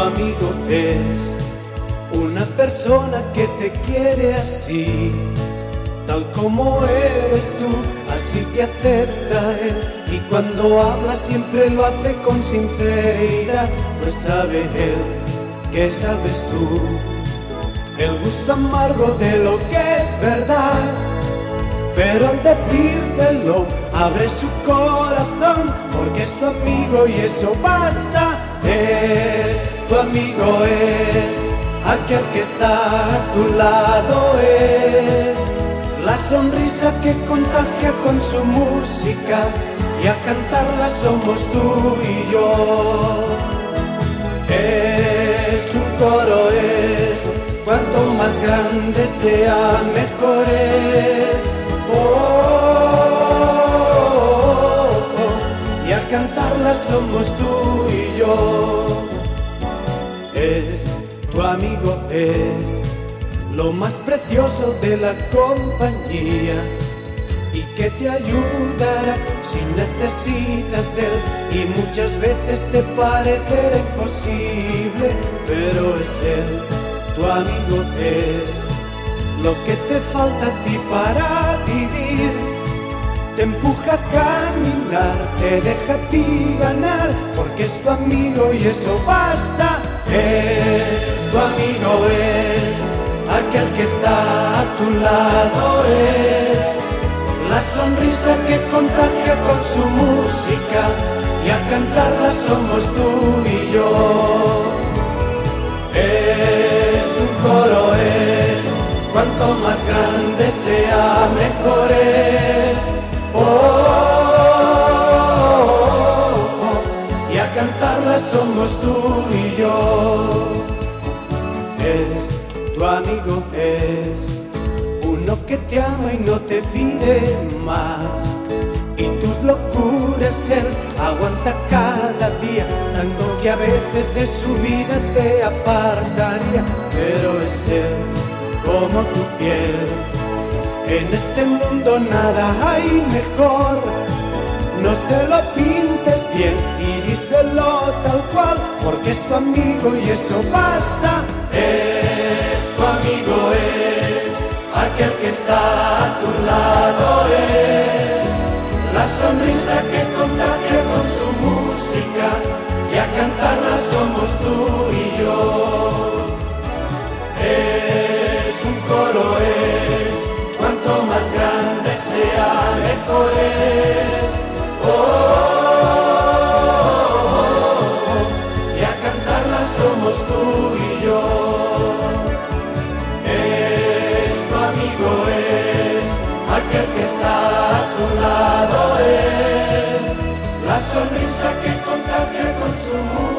amigo es una persona que te quiere así, tal como eres tú, así te acepta él. Y cuando habla siempre lo hace con sinceridad, pues sabe él que sabes tú el gusto amargo de lo que es verdad. Pero al decírtelo abre su corazón, porque es tu amigo y eso basta. Es tu amigo, es aquel que está a tu lado, es la sonrisa que contagia con su música, y a cantarla somos tú y yo. Es un coro, es cuanto más grande sea, mejor es. Y a cantarla somos tú y yo. Es tu amigo, es lo más precioso de la compañía, y que te ayudará si necesitas de él. Y muchas veces te parecerá imposible, pero es él, tu amigo es lo que te falta a ti para vivir. Te empuja a caminar, te deja a ti ganar, porque es tu amigo y eso basta. Es tu amigo, es aquel que está a tu lado, es la sonrisa que contagia con su música, y a cantarla somos tú y yo. Es un coro, es cuanto más grande sea, mejor es. Y a cantarla somos tú y yo. Es tu amigo, es uno que te ama y no te pide más, y tus locuras él aguanta cada día, tanto que a veces de su vida te apartaría. Pero es él como tu piel, en este mundo nada hay mejor. No se lo pintes bien y díselo tal cual, porque es tu amigo y eso basta. Es tu amigo, es aquel que está a tu lado, es la sonrisa que contagia con su música, y a cantarla somos tú y yo. Es un coro, es cuanto más grande sea, mejor es. Y a cantarla somos tú y yo. Es tu amigo, es aquel que está a tu lado, es la sonrisa que contagia con su música,